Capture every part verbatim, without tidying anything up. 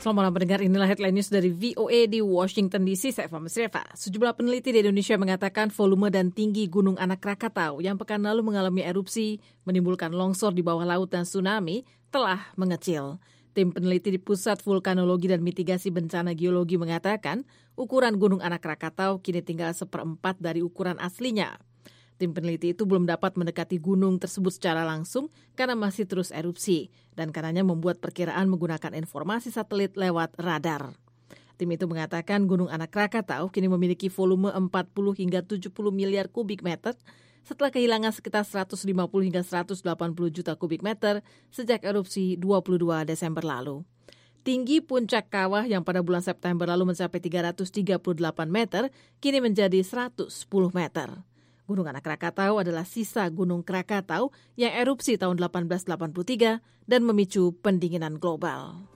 Selamat malam pendengar, inilah headline news dari V O A di Washington D C. Saya Fahmi Sreva. Sejumlah peneliti di Indonesia mengatakan volume dan tinggi Gunung Anak Krakatau yang pekan lalu mengalami erupsi, menimbulkan longsor di bawah laut dan tsunami, telah mengecil. Tim peneliti di Pusat Vulkanologi dan Mitigasi Bencana Geologi mengatakan ukuran Gunung Anak Krakatau kini tinggal seperempat dari ukuran aslinya. Tim peneliti itu belum dapat mendekati gunung tersebut secara langsung karena masih terus erupsi dan karenanya membuat perkiraan menggunakan informasi satelit lewat radar. Tim itu mengatakan Gunung Anak Krakatau kini memiliki volume empat puluh hingga tujuh puluh miliar kubik meter setelah kehilangan sekitar seratus lima puluh hingga seratus delapan puluh juta kubik meter sejak erupsi dua puluh dua Desember lalu. Tinggi puncak kawah yang pada bulan September lalu mencapai tiga ratus tiga puluh delapan meter kini menjadi seratus sepuluh meter. Gunung Anak Krakatau adalah sisa Gunung Krakatau yang erupsi tahun delapan belas delapan puluh tiga dan memicu pendinginan global.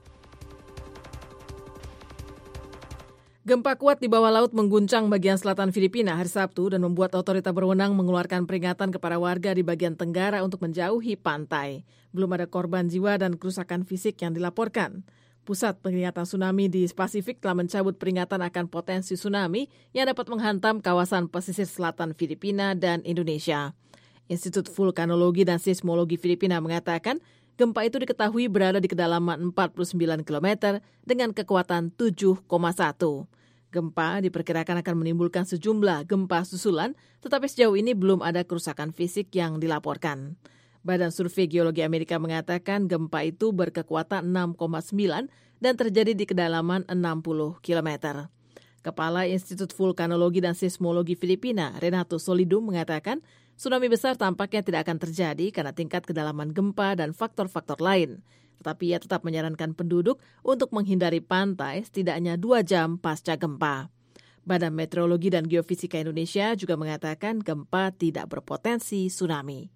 Gempa kuat di bawah laut mengguncang bagian selatan Filipina hari Sabtu dan membuat otoritas berwenang mengeluarkan peringatan kepada warga di bagian tenggara untuk menjauhi pantai. Belum ada korban jiwa dan kerusakan fisik yang dilaporkan. Pusat Peringatan Tsunami di Pasifik telah mencabut peringatan akan potensi tsunami yang dapat menghantam kawasan pesisir selatan Filipina dan Indonesia. Institut Vulkanologi dan Seismologi Filipina mengatakan gempa itu diketahui berada di kedalaman empat puluh sembilan kilometer dengan kekuatan tujuh koma satu. Gempa diperkirakan akan menimbulkan sejumlah gempa susulan, tetapi sejauh ini belum ada kerusakan fisik yang dilaporkan. Badan Survei Geologi Amerika mengatakan gempa itu berkekuatan enam koma sembilan dan terjadi di kedalaman enam puluh kilometer. Kepala Institut Vulkanologi dan Seismologi Filipina, Renato Solidum, mengatakan tsunami besar tampaknya tidak akan terjadi karena tingkat kedalaman gempa dan faktor-faktor lain. Tetapi ia tetap menyarankan penduduk untuk menghindari pantai setidaknya dua jam pasca gempa. Badan Meteorologi dan Geofisika Indonesia juga mengatakan gempa tidak berpotensi tsunami.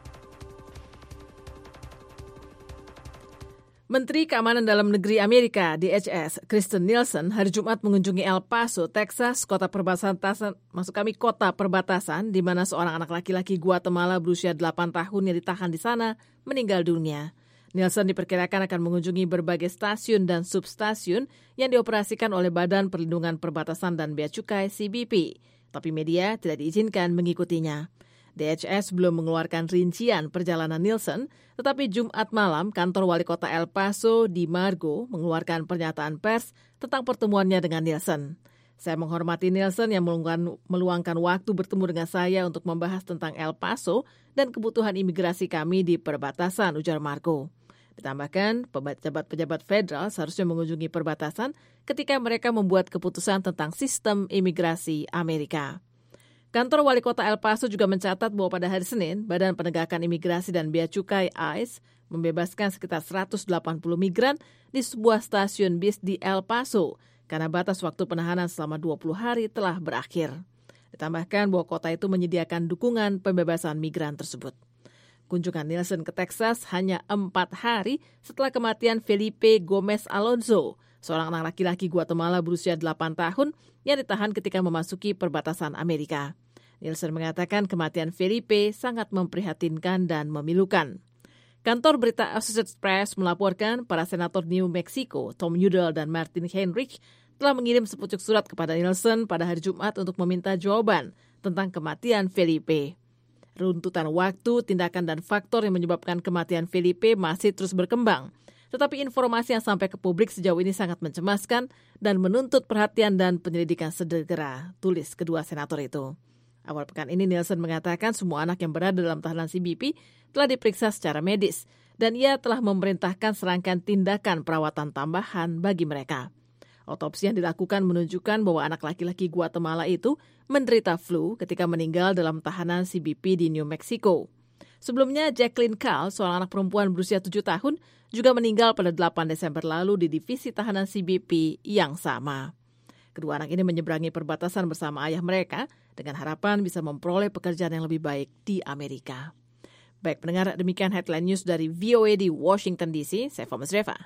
Menteri Keamanan Dalam Negeri Amerika, D H S, Kristen Nielsen, hari Jumat mengunjungi El Paso, Texas, kota perbatasan, maksud kami kota perbatasan, di mana seorang anak laki-laki Guatemala berusia delapan tahun yang ditahan di sana meninggal dunia. Nielsen diperkirakan akan mengunjungi berbagai stasiun dan substasiun yang dioperasikan oleh Badan Perlindungan Perbatasan dan Bea Cukai C B P, tapi media tidak diizinkan mengikutinya. D H S belum mengeluarkan rincian perjalanan Nielsen, tetapi Jumat malam kantor wali kota El Paso di Margo mengeluarkan pernyataan pers tentang pertemuannya dengan Nielsen. Saya menghormati Nielsen yang meluangkan, meluangkan waktu bertemu dengan saya untuk membahas tentang El Paso dan kebutuhan imigrasi kami di perbatasan, ujar Margo. Ditambahkan, pejabat-pejabat federal seharusnya mengunjungi perbatasan ketika mereka membuat keputusan tentang sistem imigrasi Amerika. Kantor Wali Kota El Paso juga mencatat bahwa pada hari Senin, Badan Penegakan Imigrasi dan Bea Cukai I C E membebaskan sekitar seratus delapan puluh migran di sebuah stasiun bis di El Paso karena batas waktu penahanan selama dua puluh hari telah berakhir. Ditambahkan bahwa kota itu menyediakan dukungan pembebasan migran tersebut. Kunjungan Nielsen ke Texas hanya empat hari setelah kematian Felipe Gomez Alonzo, seorang anak laki-laki Guatemala berusia delapan tahun yang ditahan ketika memasuki perbatasan Amerika. Nielsen mengatakan kematian Felipe sangat memprihatinkan dan memilukan. Kantor berita Associated Press melaporkan para senator New Mexico, Tom Udall dan Martin Heinrich, telah mengirim sepucuk surat kepada Nielsen pada hari Jumat untuk meminta jawaban tentang kematian Felipe. Runtutan waktu, tindakan dan faktor yang menyebabkan kematian Felipe masih terus berkembang. Tetapi informasi yang sampai ke publik sejauh ini sangat mencemaskan dan menuntut perhatian dan penyelidikan segera, tulis kedua senator itu. Awal pekan ini Nielsen mengatakan semua anak yang berada dalam tahanan C B P telah diperiksa secara medis dan ia telah memerintahkan serangkaian tindakan perawatan tambahan bagi mereka. Otopsi yang dilakukan menunjukkan bahwa anak laki-laki Guatemala itu menderita flu ketika meninggal dalam tahanan C B P di New Mexico. Sebelumnya, Jacqueline Carl, seorang anak perempuan berusia tujuh tahun, juga meninggal pada delapan Desember lalu di divisi tahanan C B P yang sama. Kedua anak ini menyeberangi perbatasan bersama ayah mereka dengan harapan bisa memperoleh pekerjaan yang lebih baik di Amerika. Baik pendengar, demikian headline news dari V O A di Washington D C. Saya Fahmi Sreva.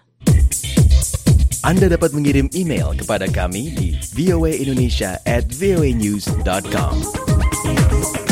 Anda dapat mengirim email kepada kami di voaindonesia at voanews dot com.